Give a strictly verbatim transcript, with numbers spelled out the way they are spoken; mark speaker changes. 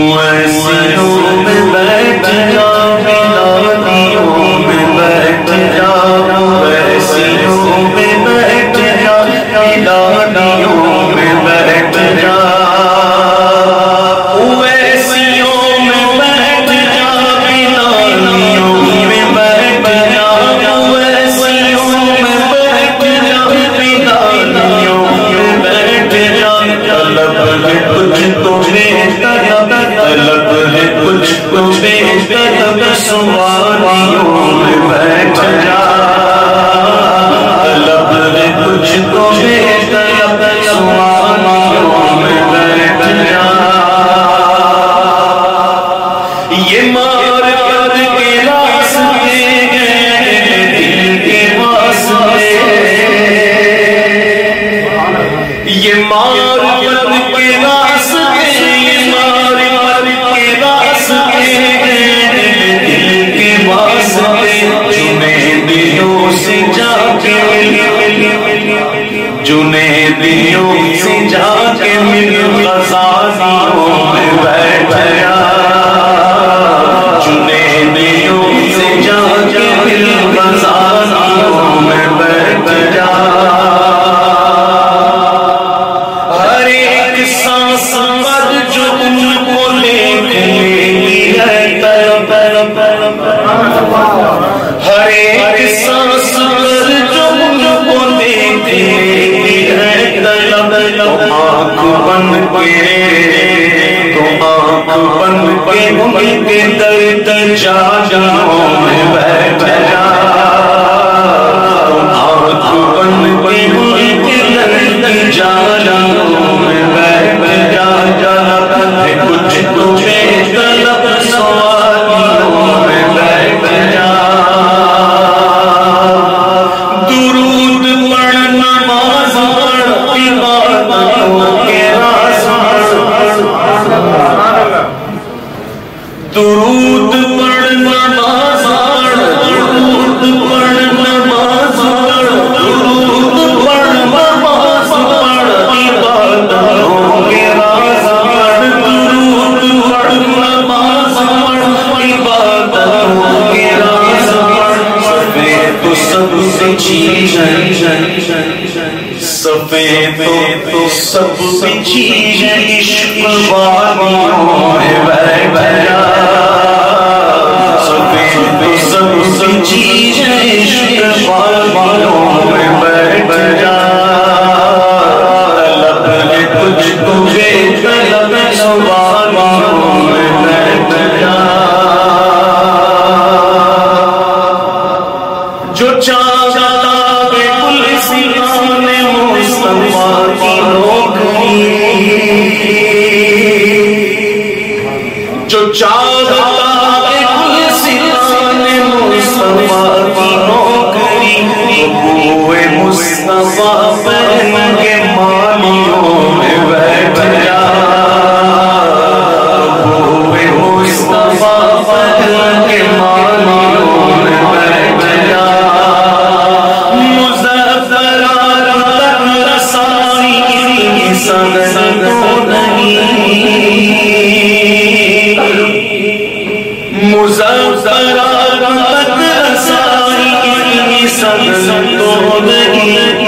Speaker 1: ویسیوں میں بیٹھ جا بلادیوں میں بیٹھ جا ویسیوں میں بیٹھ جا بلادیوں میں بیٹھ جا ویسیوں میں بیٹھ جا بلادیوں میں بیٹھ جا ویسیوں میں بیٹھ جا بلادیوں میں بیٹھ جا طلب ہے کچھ تمہیں طلب طلب ہے کچھ تمہیں طلب سواریوں میں بیٹھ جا طلب ہے کچھ تمہیں طلب سواریوں میں بیٹھ جا یہ مار کر کے راستے ہیں دل کے واسطے یہ مار کر کے راستے یہ مار کر کے راستے ہیں دل کے واسطے جنہیں دلوں سے جا کے جنہیں دلوں سے جا کے مل خزانوں میں بیٹھ جا جنہیں دلوں سے جا کے مل خزانوں میں بیٹھ جا ہر ایک سانس پر جو تم کو لیتی ہے طلب ہر ایک سانس پر جو تم کو لیتی ہے طلب تو آنکھ بن کے تو آنکھ بن کے ان کے درد جا جاؤں میں بیٹھ جا آنکھ بن کے ان کے درد جا جاؤں میں بیٹھ جا جانا ہے کچھ تمہیں طلب سواریوں میں بیٹھ جا درود پڑھ نماز پڑھ عبادتوں کے راز درود پڑھ نماز پڑھ درود پڑھ نماز پڑھ درود پڑھ نماز پڑھ عبادتوں کے راز پڑھ درود پڑھ نماز پڑھ عبادتوں کے راز پڑھ سفید تو سب سے چیز ہے سفید تو سب سے چیز ہے عشق وادیوں میں بیٹھ جا سفید تو سب سے چیز ہے عشق وادیوں میں بیٹھ جا طلب ہے کچھ تمہیں طلب سواریوں میں بیٹھ جا جو چاہتا ہے گلستان مصطفیٰ کی نوکری جو چاہتا ہے گلستان مصطفیٰ کی نوکری بوئے مصطفیٰ پہن کے مالیوں میں بیٹھ جا بوئے مصطفیٰ پہن کے مالیوں میں بیٹھ جا مظفرات تک رسائی کی سند تو نہیں